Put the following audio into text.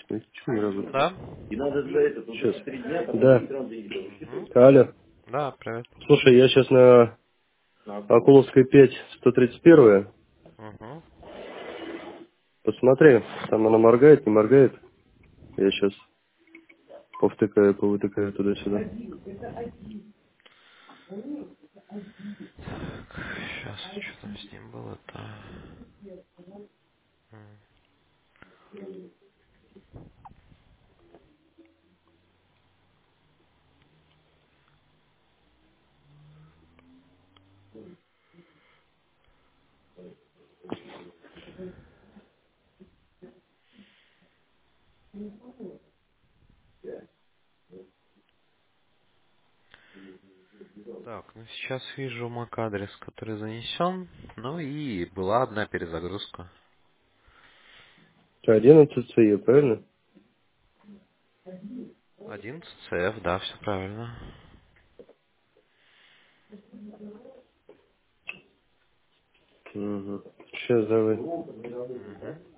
Почему не работает? Да? И надо для этого, сейчас. 3 дня, потом да. Экран Угу. Алло. Да, привет. Слушай, я сейчас на Акуловской 5, 131. Угу. Посмотри, там она моргает, не моргает. Я сейчас повтыкаю, повытыкаю туда-сюда. Сейчас, что там с ним было-то? Так, ну сейчас вижу MAC-адрес, который занесен. Ну и была одна перезагрузка. 11 ЦЕ, правильно? 11 CF, да, все правильно. Угу. Сейчас давай. Угу.